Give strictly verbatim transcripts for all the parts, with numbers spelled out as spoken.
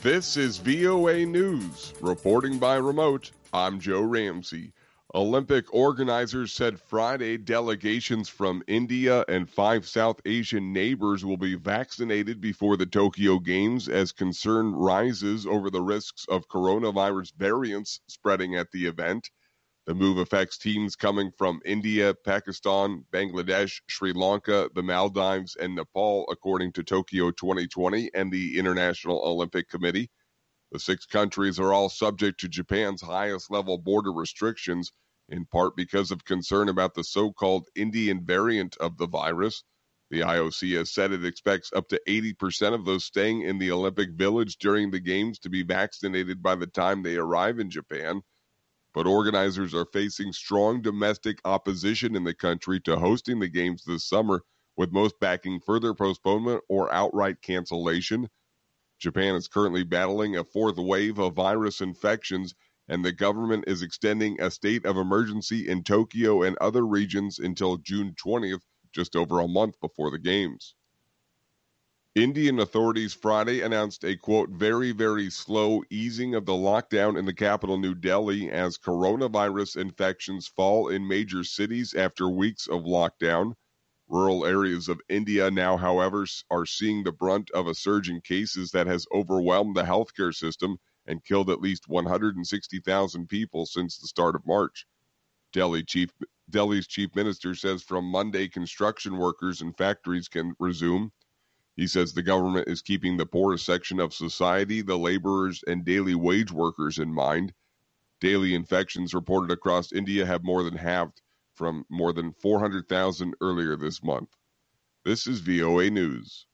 This is V O A News. Reporting by remote, I'm Joe Ramsey. Olympic organizers said Friday delegations from India and five South Asian neighbors will be vaccinated before the Tokyo Games as concern rises over the risks of coronavirus variants spreading at the event. The move affects teams coming from India, Pakistan, Bangladesh, Sri Lanka, the Maldives, and Nepal, according to Tokyo twenty twenty and the International Olympic Committee. The six countries are all subject to Japan's highest-level border restrictions, in part because of concern about the so-called Indian variant of the virus. The I O C has said it expects up to eighty percent of those staying in the Olympic Village during the Games to be vaccinated by the time they arrive in Japan. But organizers are facing strong domestic opposition in the country to hosting the Games this summer, with most backing further postponement or outright cancellation. Japan is currently battling a fourth wave of virus infections, and the government is extending a state of emergency in Tokyo and other regions until June twentieth, just over a month before the Games. Indian authorities Friday announced a, quote, very, very slow easing of the lockdown in the capital, New Delhi, as coronavirus infections fall in major cities after weeks of lockdown. Rural areas of India now, however, are seeing the brunt of a surge in cases that has overwhelmed the healthcare system and killed at least one hundred sixty thousand people since the start of March. Delhi chief, Delhi's chief minister says from Monday, construction workers and factories can resume. He says the government is keeping the poorest section of society, the laborers and daily wage workers, in mind. Daily infections reported across India have more than halved from more than four hundred thousand earlier this month. This is V O A News.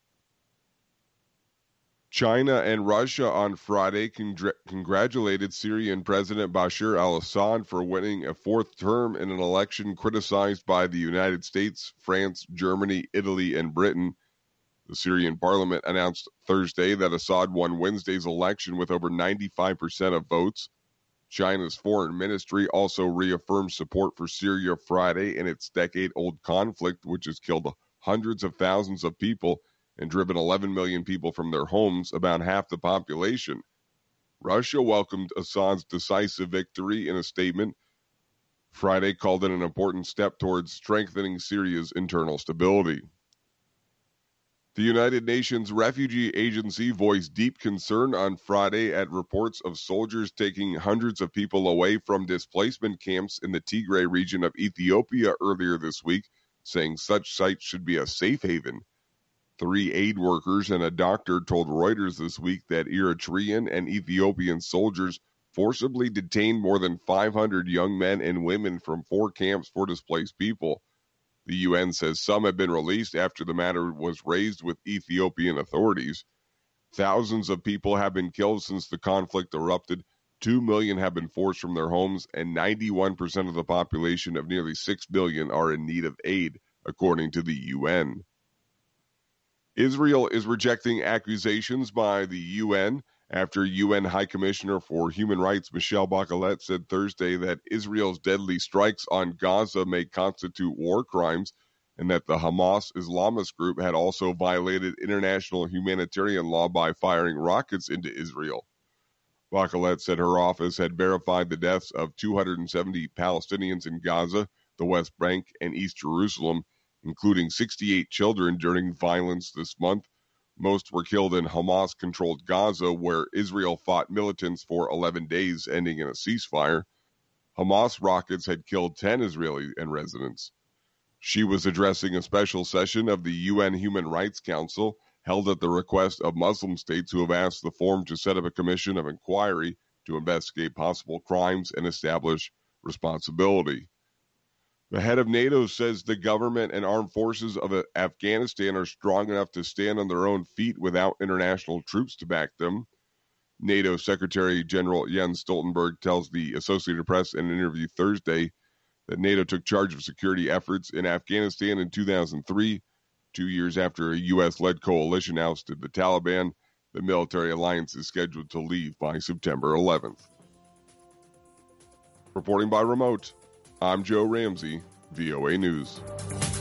China and Russia on Friday congr- congratulated Syrian President Bashar al-Assad for winning a fourth term in an election criticized by the United States, France, Germany, Italy, and Britain. The Syrian parliament announced Thursday that Assad won Wednesday's election with over ninety-five percent of votes. China's foreign ministry also reaffirmed support for Syria Friday in its decade-old conflict, which has killed hundreds of thousands of people and driven eleven million people from their homes, about half the population. Russia welcomed Assad's decisive victory in a statement. Friday called it an important step towards strengthening Syria's internal stability. The United Nations Refugee Agency voiced deep concern on Friday at reports of soldiers taking hundreds of people away from displacement camps in the Tigray region of Ethiopia earlier this week, saying such sites should be a safe haven. Three aid workers and a doctor told Reuters this week that Eritrean and Ethiopian soldiers forcibly detained more than five hundred young men and women from four camps for displaced people. The U N says some have been released after the matter was raised with Ethiopian authorities. Thousands of people have been killed since the conflict erupted. Two million have been forced from their homes, and ninety-one percent of the population of nearly six million are in need of aid, according to the U N. Israel is rejecting accusations by the U N after U N High Commissioner for Human Rights Michelle Bachelet said Thursday that Israel's deadly strikes on Gaza may constitute war crimes and that the Hamas Islamist group had also violated international humanitarian law by firing rockets into Israel. Bachelet said her office had verified the deaths of two hundred seventy Palestinians in Gaza, the West Bank, and East Jerusalem, including sixty-eight children during violence this month. Most were killed in Hamas-controlled Gaza, where Israel fought militants for eleven days, ending in a ceasefire. Hamas rockets had killed ten Israeli and residents. She was addressing a special session of the U N Human Rights Council, held at the request of Muslim states who have asked the forum to set up a commission of inquiry to investigate possible crimes and establish responsibility. The head of NATO says the government and armed forces of Afghanistan are strong enough to stand on their own feet without international troops to back them. NATO Secretary General Jens Stoltenberg tells the Associated Press in an interview Thursday that NATO took charge of security efforts in Afghanistan in two thousand three, two years after a U S-led coalition ousted the Taliban. The military alliance is scheduled to leave by September eleventh. Reporting by remote, I'm Joe Ramsey, V O A News.